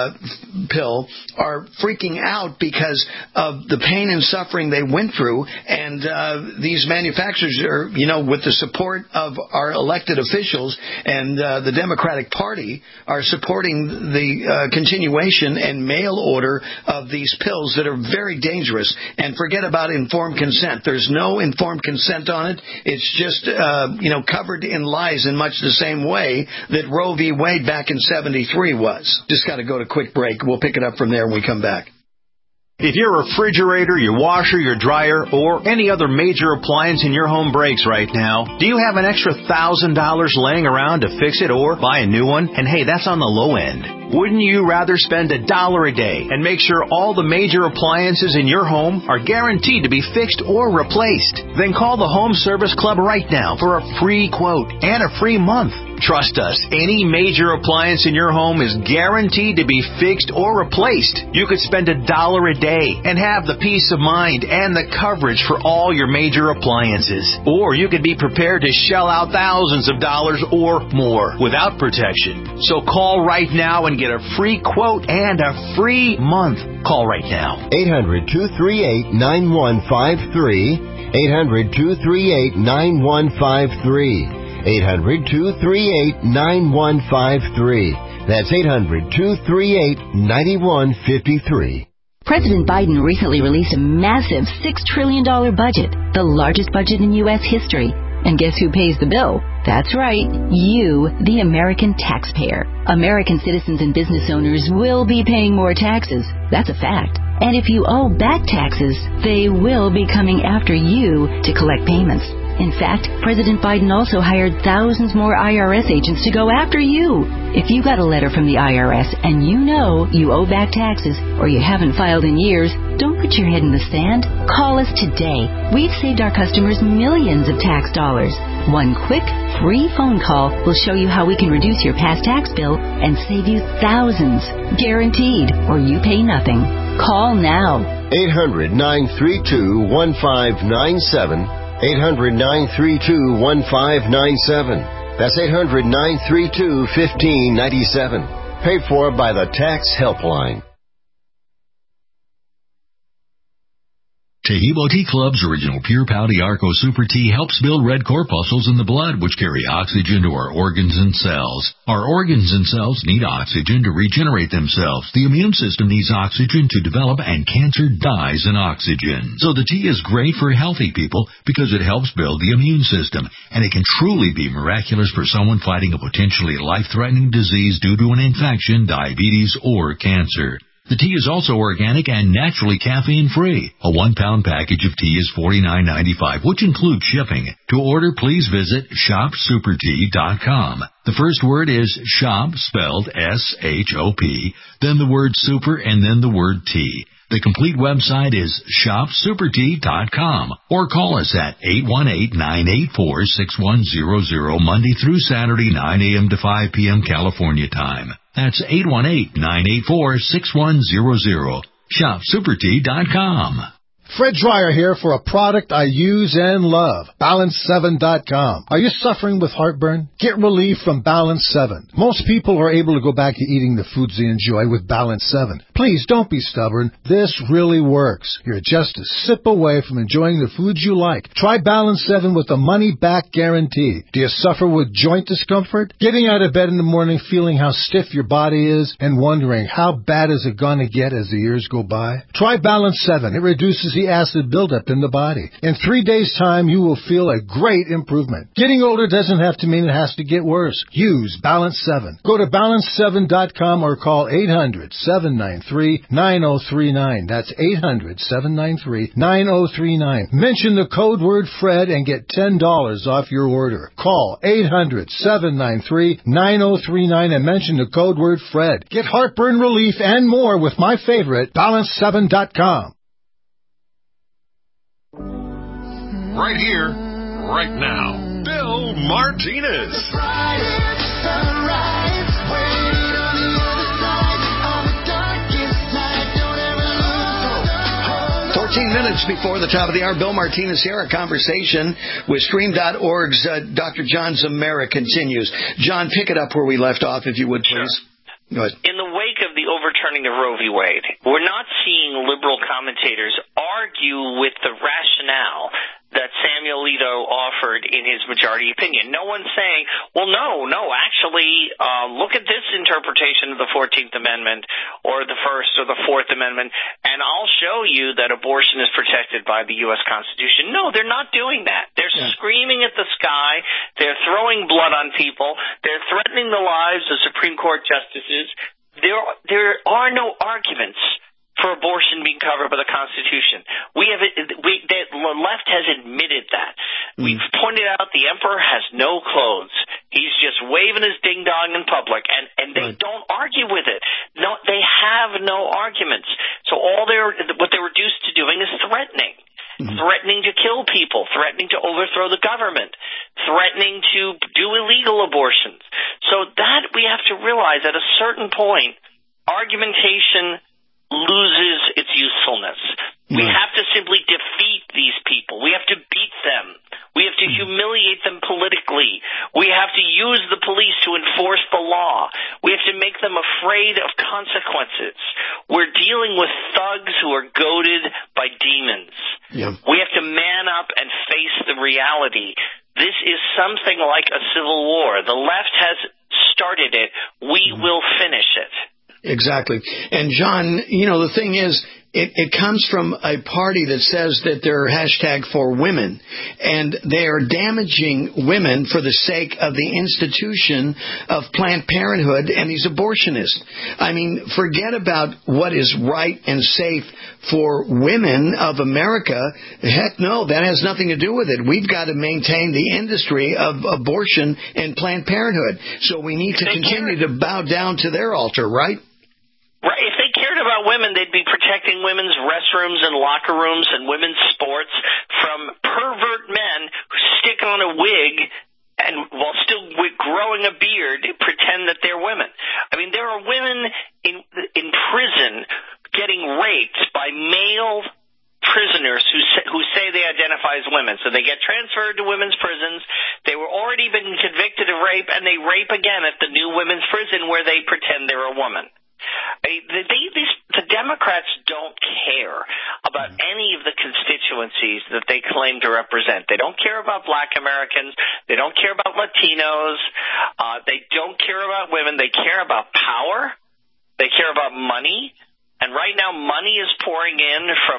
pill are freaking out because of the pain and suffering they went through. And these manufacturers are, with the support of our elected officials and the Democratic Party, are supporting the continuation and mail order of these pills that are very dangerous. And forget about informed consent. There's no informed consent on it. It's just, covered in lies in much the same way that Roe v. Wade back in 73 was. Just got to go to a quick break. We'll pick it up from there when we come back. If your refrigerator, your washer, your dryer, or any other major appliance in your home breaks right now, do you have an extra $1,000 laying around to fix it or buy a new one? And hey, that's on the low end. Wouldn't you rather spend $1 a day and make sure all the major appliances in your home are guaranteed to be fixed or replaced? Then call the Home Service Club right now for a free quote and a free month. Trust us, any major appliance in your home is guaranteed to be fixed or replaced. You could spend $1 a day and have the peace of mind and the coverage for all your major appliances. Or you could be prepared to shell out thousands of dollars or more without protection. So call right now and get a free quote and a free month. Call right now. 800-238-9153. 800-238-9153. 800-238-9153. That's 800-238-9153. President Biden recently released a massive $6 trillion budget, the largest budget in U.S. history. And guess who pays the bill? That's right, you, the American taxpayer. American citizens and business owners will be paying more taxes. That's a fact. And if you owe back taxes, they will be coming after you to collect payments. In fact, President Biden also hired thousands more IRS agents to go after you. If you got a letter from the IRS and you know you owe back taxes or you haven't filed in years, don't put your head in the sand. Call us today. We've saved our customers millions of tax dollars. One quick, free phone call will show you how we can reduce your past tax bill and save you thousands. Guaranteed, or you pay nothing. Call now. 800-932-1597. 800-932-1597. That's 800-932-1597. Paid for by the Tax Helpline. Tahibo Tea Club's original Pure Pouty Arco Super Tea helps build red corpuscles in the blood, which carry oxygen to our organs and cells. Our organs and cells need oxygen to regenerate themselves. The immune system needs oxygen to develop, and cancer dies in oxygen. So the tea is great for healthy people because it helps build the immune system, and it can truly be miraculous for someone fighting a potentially life-threatening disease due to an infection, diabetes, or cancer. The tea is also organic and naturally caffeine-free. A 1-pound package of tea is $49.95, which includes shipping. To order, please visit shopsupertea.com. The first word is shop, spelled S-H-O-P, then the word super, and then the word tea. The complete website is shopsupertea.com, or call us at 818-984-6100, Monday through Saturday, 9 a.m. to 5 p.m. California time. That's 818-984-6100. ShopSuperTea.com. Fred Dreyer here for a product I use and love, Balance7.com. Are you suffering with heartburn? Get relief from Balance 7. Most people are able to go back to eating the foods they enjoy with Balance 7. Please don't be stubborn. This really works. You're just a sip away from enjoying the foods you like. Try Balance 7 with a money-back guarantee. Do you suffer with joint discomfort? Getting out of bed in the morning feeling how stiff your body is and wondering how bad is it going to get as the years go by? Try Balance 7. It reduces the acid buildup in the body. In 3 days' time, you will feel a great improvement. Getting older doesn't have to mean it has to get worse. Use Balance 7. Go to Balance7.com or call 800-793-9039. That's 800-793-9039. Mention the code word Fred and get $10 off your order. Call 800-793-9039 and mention the code word Fred. Get heartburn relief and more with my favorite, Balance7.com. Right here, right now, Bill Martinez. 14 minutes before the top of the hour, Bill Martinez here. Our conversation with Stream.org's Dr. John Zamara continues. John, pick it up where we left off, if you would, please. Sure. Go ahead. In the wake of the overturning of Roe v. Wade, we're not seeing liberal commentators argue with the rationale that Samuel Alito offered in his majority opinion. No one's saying, well, no, actually, look at this interpretation of the 14th Amendment or the First or the Fourth Amendment, and I'll show you that abortion is protected by the U.S. Constitution. No, they're not doing that. They're screaming at the sky. They're throwing blood on people. They're threatening the lives of Supreme Court justices. There are no arguments for abortion being covered by the Constitution. The left has admitted that. We've pointed out the emperor has no clothes. He's just waving his ding-dong in public, and they don't argue with it. No, they have no arguments. So what they're reduced to doing is threatening. Threatening to kill people, threatening to overthrow the government, threatening to do illegal abortions. So that we have to realize at a certain point, argumentation loses its usefulness. We have to simply defeat these people. We have to beat them. We have to humiliate them politically. We have to use the police to enforce the law. We have to make them afraid of consequences. We're dealing with thugs who are goaded by demons. Yeah. We have to man up and face the reality. This is something like a civil war. The left has started it. We will finish it. Exactly. And John, the thing is, it comes from a party that says that they're #for women, and they are damaging women for the sake of the institution of Planned Parenthood and these abortionists. I mean, forget about what is right and safe for women of America. Heck no, that has nothing to do with it. We've got to maintain the industry of abortion and Planned Parenthood. So we need to continue to bow down to their altar, right? Right. If they cared about women, they'd be protecting women's restrooms and locker rooms and women's sports from pervert men who stick on a wig and while still growing a beard pretend that they're women. I mean, there are women in prison getting raped by male prisoners who say they identify as women. So they get transferred to women's prisons. They were already been convicted of rape, and they rape again at the new women's prison where they pretend they're a woman. The Democrats don't care about any of the constituencies that they claim to represent. They don't care about Black Americans. They don't care about Latinos. They don't care about women. They care about power. They care about money. And right now, money is pouring in from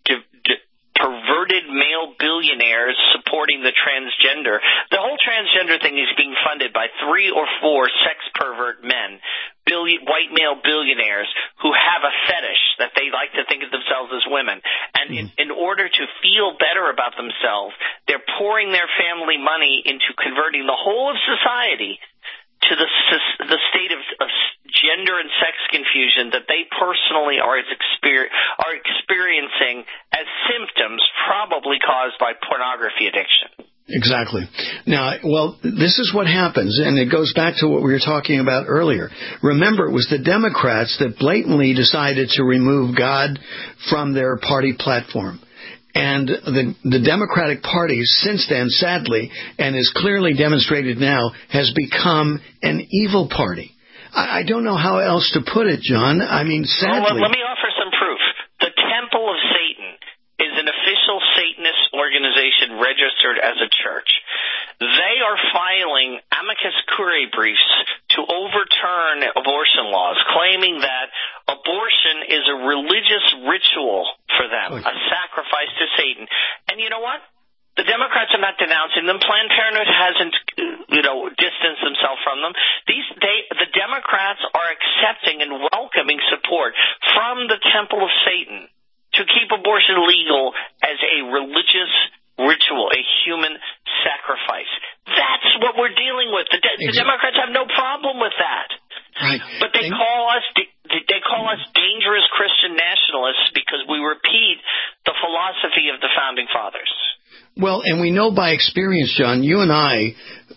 perverted male billionaires supporting the transgender. The whole transgender thing is being funded by 3 or 4 sex pervert men, white male billionaires who have a fetish that they like to think of themselves as women. And in order to feel better about themselves, they're pouring their family money into converting the whole of society to the state of gender and sex confusion that they personally are experiencing as symptoms probably caused by pornography addiction. Exactly. Now, well, this is what happens, and it goes back to what we were talking about earlier. Remember, it was the Democrats that blatantly decided to remove God from their party platform. And the Democratic Party, since then, sadly, and is clearly demonstrated now, has become an evil party. I don't know how else to put it, John. I mean, sadly. Well, let me offer some proof. The Temple of Satan is an official Satanist organization registered as a church. They are filing amicus curiae briefs to overturn abortion laws, claiming that abortion is a religious ritual for them, a sacrifice to Satan. And you know what? The Democrats are not denouncing them. Planned Parenthood hasn't, distanced themselves from them. The Democrats are accepting and welcoming support from the Temple of Satan to keep abortion legal as a religious ritual, a human sacrifice. That's what we're dealing with. The Democrats have no problem with that. Right. But they call us dangerous Christian nationalists because we repeat the philosophy of the Founding Fathers. Well, and we know by experience, John, you and I,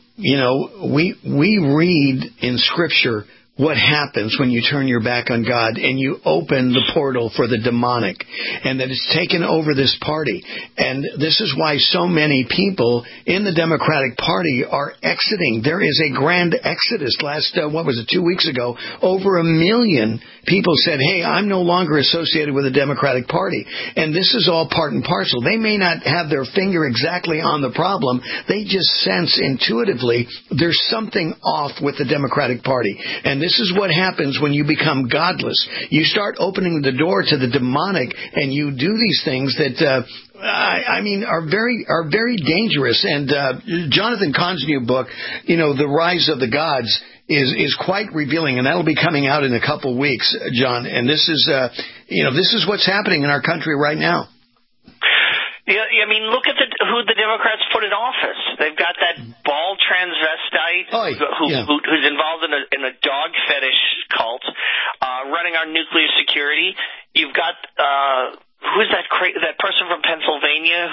we read in Scripture what happens when you turn your back on God and you open the portal for the demonic, and that it's taken over this party. And this is why so many people in the Democratic Party are exiting. There is a grand exodus. 2 weeks ago, over 1 million people said, hey, I'm no longer associated with the Democratic Party. And this is all part and parcel. They may not have their finger exactly on the problem. They just sense intuitively there's something off with the Democratic Party. And this is what happens when you become godless. You start opening the door to the demonic, and you do these things that are very dangerous. And Jonathan Cahn's new book, The Rise of the Gods, is quite revealing, and that'll be coming out in a couple weeks, John. And this is what's happening in our country right now. Yeah, I mean, look at who the Democrats put in office. They've got that bald transvestite who's involved in a dog fetish cult, running our nuclear security. You've got who's that person from Pennsylvania,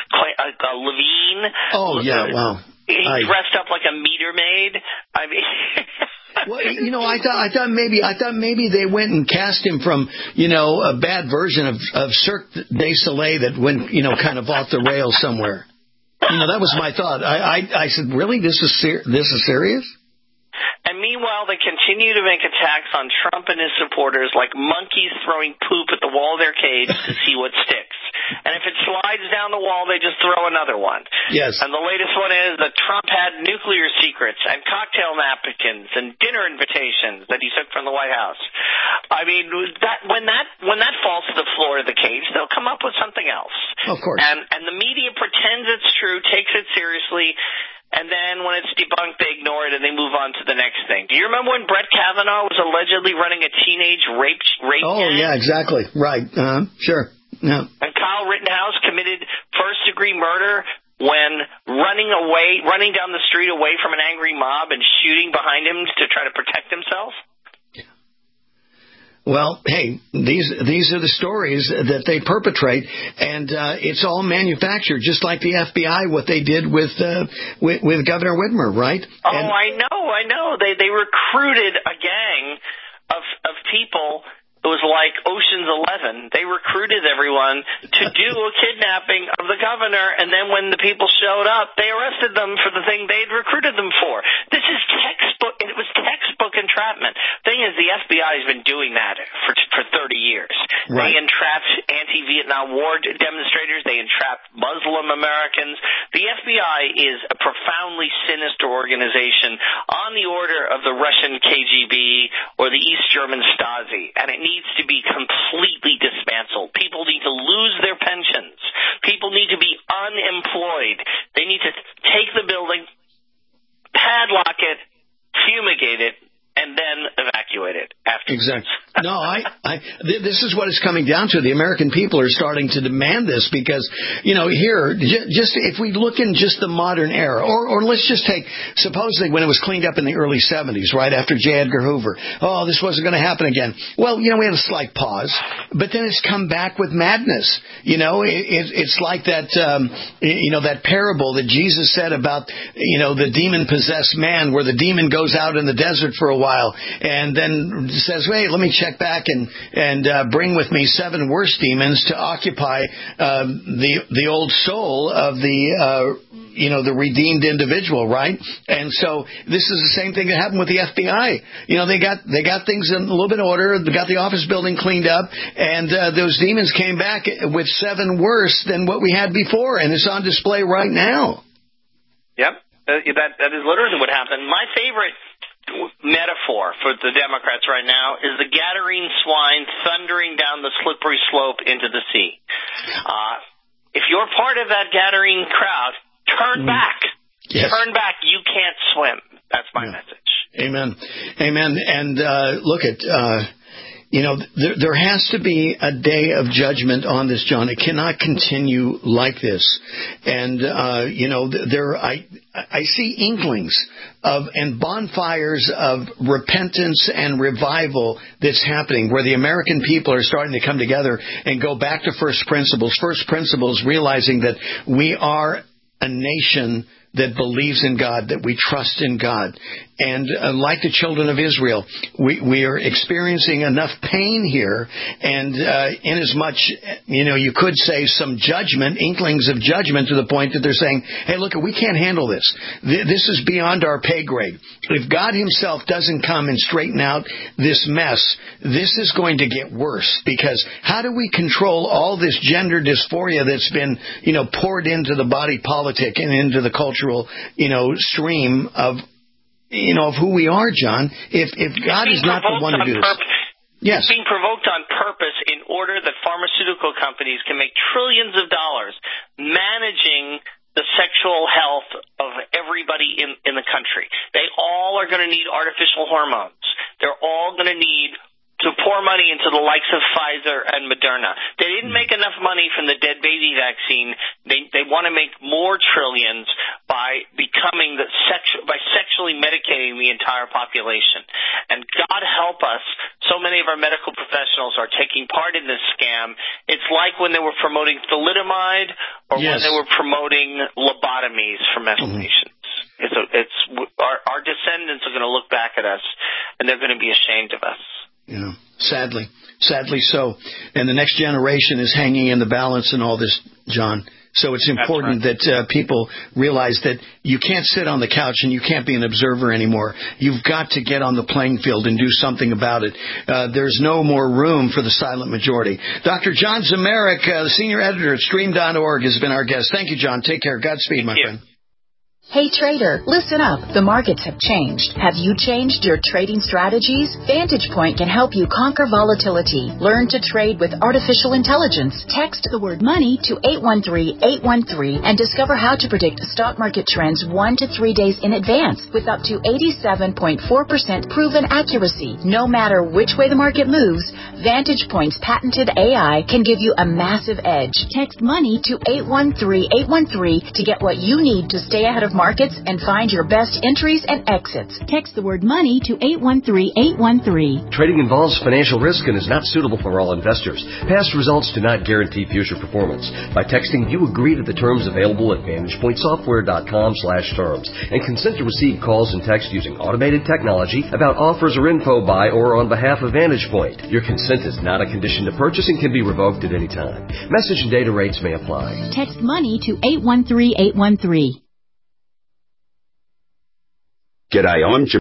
Levine? Oh yeah, wow. He dressed up like a meter maid. I mean. Well, I thought maybe they went and cast him from, a bad version of Cirque du Soleil that went, kind of off the rails somewhere. That was my thought. I said, really? This is serious? And meanwhile, they continue to make attacks on Trump and his supporters like monkeys throwing poop at the wall of their cage to see what sticks. And if it slides down the wall, they just throw another one. Yes. And the latest one is that Trump had nuclear secrets and cocktail napkins and dinner invitations that he took from the White House. I mean, when that falls to the floor of the cage, they'll come up with something else. Of course. And the media pretends it's true, takes it seriously. And then when it's debunked, they ignore it and they move on to the next thing. Do you remember when Brett Kavanaugh was allegedly running a teenage rape gang? Yeah, exactly. Right. Sure. Yeah. And Kyle Rittenhouse committed first-degree murder when running down the street away from an angry mob and shooting behind him to try to protect himself? Well, hey, these are the stories that they perpetrate, and it's all manufactured, just like the FBI, what they did with Governor Whitmer, right? I know. They recruited a gang of people It was like Ocean's 11. They recruited everyone to do a kidnapping of the governor, and then when the people showed up, they arrested them for the thing they'd recruited them for. This is textbook. It was textbook entrapment. Thing is, the FBI has been doing that for 30 years. Right. They entrapped anti-Vietnam War demonstrators. They entrapped Muslim Americans. The FBI is a profoundly sinister organization on the order of the Russian KGB or the East German Stasi, and it needs to be completely dismantled. People need to lose their pensions. People need to be unemployed. They need to take the building, padlock it, fumigate it, and then evacuate it after. Exactly. No, this is what it's coming down to. The American people are starting to demand this because, here, just if we look in just the modern era, or let's just take, supposedly when it was cleaned up in the early 70s, right after J. Edgar Hoover, this wasn't going to happen again. Well, we had a slight pause, but then it's come back with madness. It's like that, that parable that Jesus said about, the demon-possessed man, where the demon goes out in the desert for a while and then says, "Wait, let me check back and bring with me 7 worse demons to occupy the old soul of the redeemed individual," right? And so this is the same thing that happened with the FBI. They got things in a little bit of order. They got the office building cleaned up, and those demons came back with 7 worse than what we had before, and it's on display right now. Yep, that is literally what happened. My favorite metaphor for the Democrats right now is the Gadarene swine thundering down the slippery slope into the sea. If you're part of that Gadarene crowd, turn back. Yes. Turn back. You can't swim. That's my message. Amen. Amen. And look at... there has to be a day of judgment on this, John. It cannot continue like this. And, I see inklings and bonfires of repentance and revival that's happening, where the American people are starting to come together and go back to first principles. First principles, realizing that we are a nation that believes in God, that we trust in God. And like the children of Israel, we are experiencing enough pain here, and inasmuch, you could say some judgment, inklings of judgment, to the point that they're saying, hey, look, we can't handle this. This is beyond our pay grade. If God himself doesn't come and straighten out this mess, this is going to get worse, because how do we control all this gender dysphoria that's been, poured into the body politic and into the cultural, stream of who we are, John, if God is not the one to do this. Yes. It's being provoked on purpose in order that pharmaceutical companies can make trillions of dollars managing the sexual health of everybody in the country. They all are going to need artificial hormones. They're all going to need to pour money into the likes of Pfizer and Moderna. They didn't make enough money from the dead baby vaccine. They want to make more trillions by by sexually medicating the entire population. And God help us, so many of our medical professionals are taking part in this scam. It's like when they were promoting thalidomide or when they were promoting lobotomies for mental patients. Our descendants are going to look back at us, and they're going to be ashamed of us. Sadly so. And the next generation is hanging in the balance in all this, John. So it's important that people realize that you can't sit on the couch and you can't be an observer anymore. You've got to get on the playing field and do something about it. There's no more room for the silent majority. Dr. John Zmirak, the senior editor at Stream.org, has been our guest. Thank you, John. Take care. Godspeed, my friend. Hey trader, listen up. The markets have changed. Have you changed your trading strategies? Vantage Point can help you conquer volatility. Learn to trade with artificial intelligence. Text the word money to 813-813 and discover how to predict stock market trends 1 to 3 days in advance with up to 87.4% proven accuracy. No matter which way the market moves, Vantage Point's patented AI can give you a massive edge. Text money to 813-813 to get what you need to stay ahead of of markets and find your best entries and exits. Text the word money to 813-813. Trading involves financial risk and is not suitable for all investors. Past results do not guarantee future performance. By texting, you agree to the terms available at VantagePointSoftware.com/terms and consent to receive calls and texts using automated technology about offers or info by or on behalf of Vantage Point. Your consent is not a condition to purchase and can be revoked at any time. Message and data rates may apply. Text money to 813-813. G'day, I'm Jim.